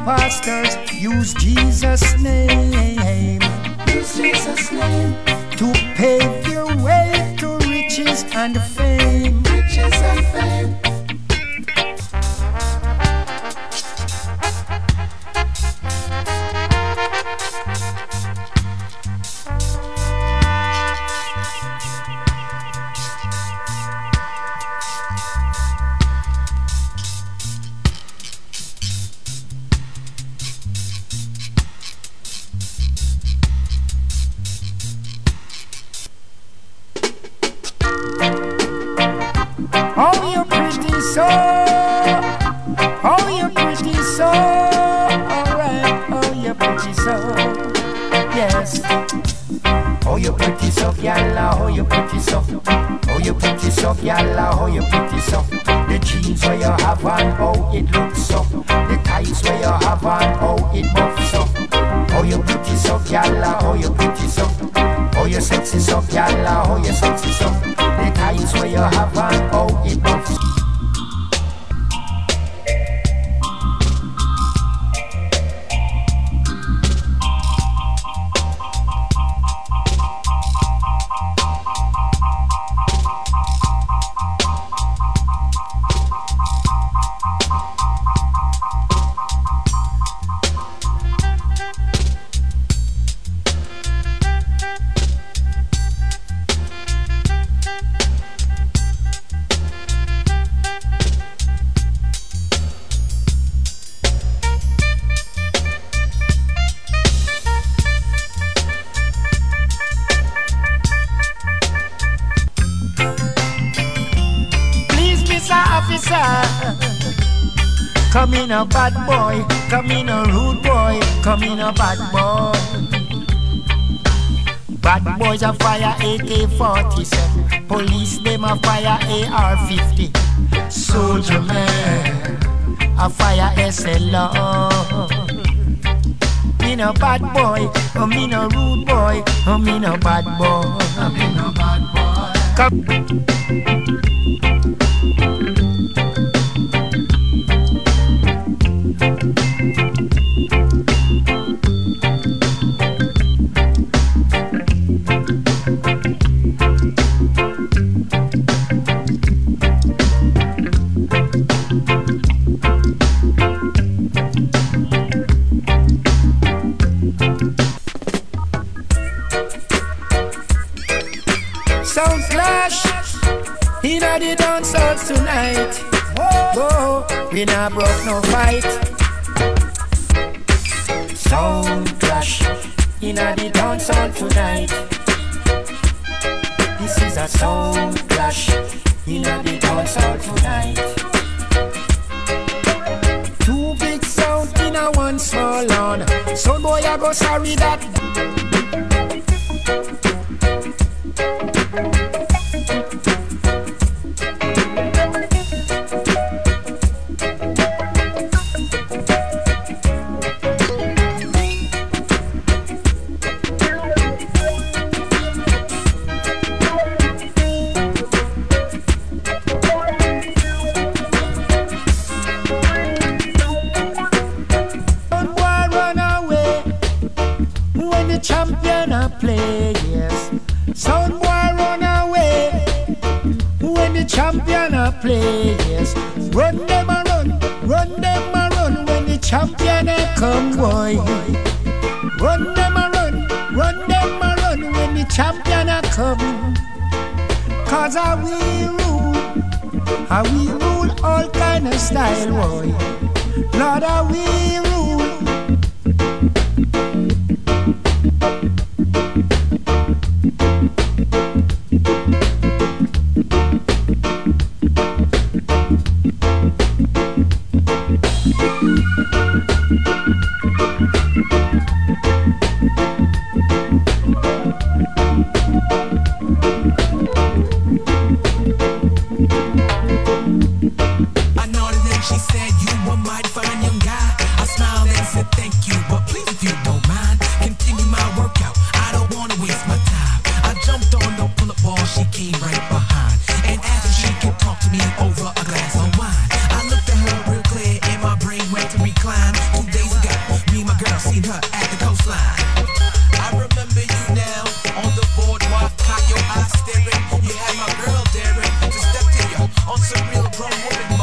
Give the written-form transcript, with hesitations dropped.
pastors use Jesus' name. Use Jesus' name to pave their way to riches and fame. Riches and fame. Oh, you're pretty so. Oh, you're pretty so. Alright. Oh, you're pretty so. Yes. Oh, you're pretty so, yalla. Oh, you're pretty so. Oh, you're pretty so, yalla. Oh, you're pretty so. The jeans where you have on, oh, it looks so. The tights where you have on, oh, it moves so. Oh, you're pretty so, yalla. Oh, you're pretty so. Oh, you're sexy so, yalla. Oh, you're sexy so. The tights where you have on, oh, it moves. Come in a bad boy, come in a rude boy, come in a bad boy. Bad boys a fire AK-47, police them a fire AR-50. Soldier man a fire SLR. In a bad boy, I'm in a rude boy, I'm in a bad boy, I'm in a bad boy. Come. Sound clash inna the dance halls tonight. Whoa, we not broke no fight. Sound clash inna the dance hall tonight. This is a sound clash inna the dance hall tonight. Two big sound inna one small lawn. Sound boy I go sorry that. Champion a play, yes. Sound boy run away when the champion a play, yes. Run them a run, run them a run when the champion a come, boy. Run them a run them a run when the champion a come. Cause we rule all kind of style, boy. Lord, we rule. She came right behind and asked if she could talk to me over a glass of wine. I looked at her real clear and my brain went to recline. 2 days ago drum with the